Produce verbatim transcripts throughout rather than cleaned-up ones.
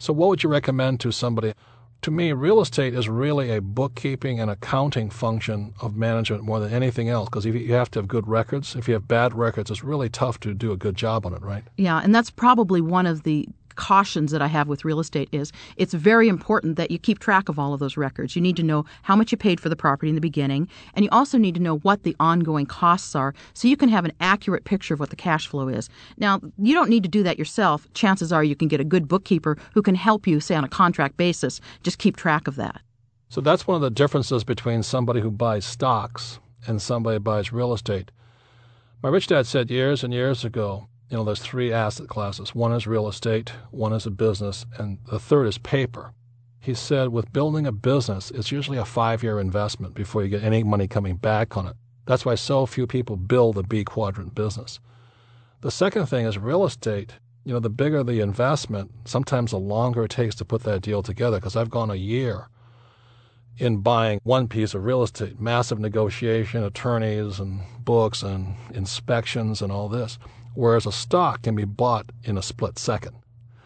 So what would you recommend to somebody? To me, real estate is really a bookkeeping and accounting function of management more than anything else, because you have to have good records. If you have bad records, it's really tough to do a good job on it, right? Yeah, and that's probably one of the cautions that I have with real estate is it's very important that you keep track of all of those records. You need to know how much you paid for the property in the beginning, and you also need to know what the ongoing costs are so you can have an accurate picture of what the cash flow is. Now, you don't need to do that yourself. Chances are you can get a good bookkeeper who can help you, say, on a contract basis. Just keep track of that. So that's one of the differences between somebody who buys stocks and somebody who buys real estate. My rich dad said years and years ago, you know, there's three asset classes. One is real estate, one is a business, and the third is paper. He said with building a business, it's usually a five-year investment before you get any money coming back on it. That's why so few people build a B quadrant business. The second thing is real estate. You know, the bigger the investment, sometimes the longer it takes to put that deal together, because I've gone a year in buying one piece of real estate, massive negotiation, attorneys and books and inspections and all this. Whereas a stock can be bought in a split second.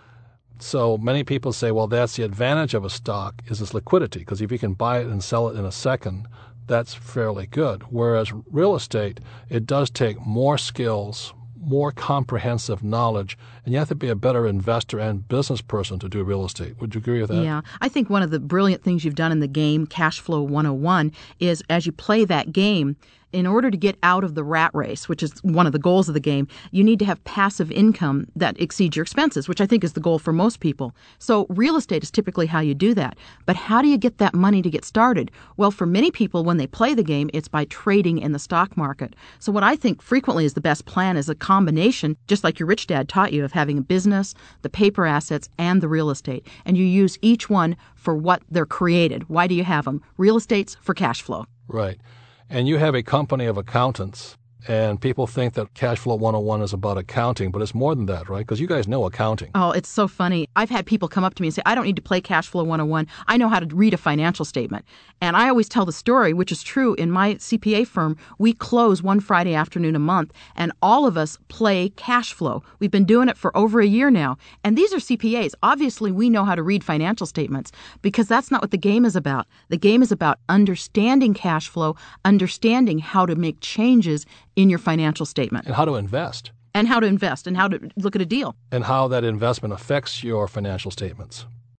So many people say, well, that's the advantage of a stock is its liquidity, because if you can buy it and sell it in a second, that's fairly good. Whereas real estate, it does take more skills, more comprehensive knowledge, and you have to be a better investor and business person to do real estate. Would you agree with that? Yeah. I think one of the brilliant things you've done in the game, Cash Flow one oh one, is as you play that game, in order to get out of the rat race, which is one of the goals of the game, you need to have passive income that exceeds your expenses, which I think is the goal for most people. So real estate is typically how you do that. But how do you get that money to get started? Well, for many people, when they play the game, it's by trading in the stock market. So what I think frequently is the best plan is a combination, just like your rich dad taught you, of having a business, the paper assets, and the real estate. And you use each one for what they're created. Why do you have them? Real estate's for cash flow. Right. And you have a company of accountants, and people think that Cash Flow one oh one is about accounting, but it's more than that, right? Because you guys know accounting. Oh, it's so funny. I've had people come up to me and say, I don't need to play Cash Flow one oh one. I know how to read a financial statement. And I always tell the story, which is true. In my C P A firm, we close one Friday afternoon a month, and all of us play cash flow. We've been doing it for over a year now. And these are C P As. Obviously, we know how to read financial statements because that's not what the game is about. The game is about understanding cash flow, understanding how to make changes in your financial statement. And how to invest. And how to invest and how to look at a deal. And how that investment affects your financial statements.